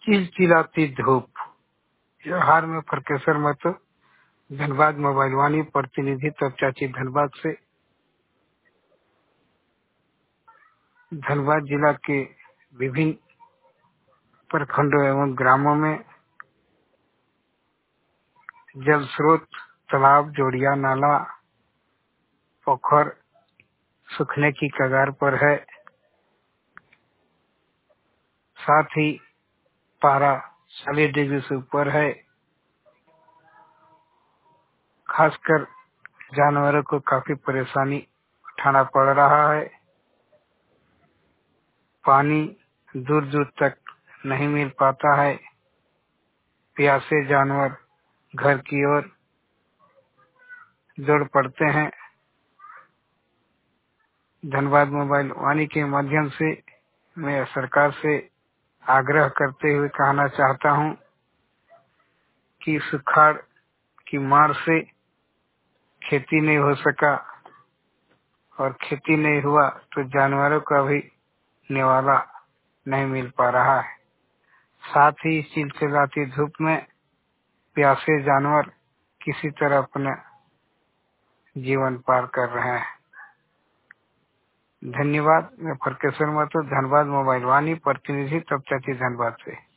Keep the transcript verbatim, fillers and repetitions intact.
चिलचिलाती धूप। हार में फरकेसर मत धनबाद मोबाइल वाणी प्रतिनिधि तब चाची धनबाद से। धनबाद जिला के विभिन्न प्रखंडों एवं ग्रामों में जल स्रोत, तालाब, जोड़िया, नाला, पोखर सूखने की कगार पर है। साथ ही पारा चालीस डिग्री से ऊपर है। खासकर जानवरों को काफी परेशानी उठाना पड़ रहा है। पानी दूर दूर तक नहीं मिल पाता है। प्यासे जानवर घर की ओर दौड़ पड़ते हैं। धनबाद मोबाइल वाणी के माध्यम से मैं सरकार से आग्रह करते हुए कहना चाहता हूं कि सुखाड़ की मार से खेती नहीं हो सका और खेती नहीं हुआ तो जानवरों का भी निवाला नहीं मिल पा रहा है। साथ ही चिलचिलाती धूप में प्यासे जानवर किसी तरह अपना जीवन पार कर रहे हैं। धन्यवाद। मैं फरकेश्वर महतो, धनबाद मोबाइल वाणी प्रतिनिधि तब चाची धनबाद से।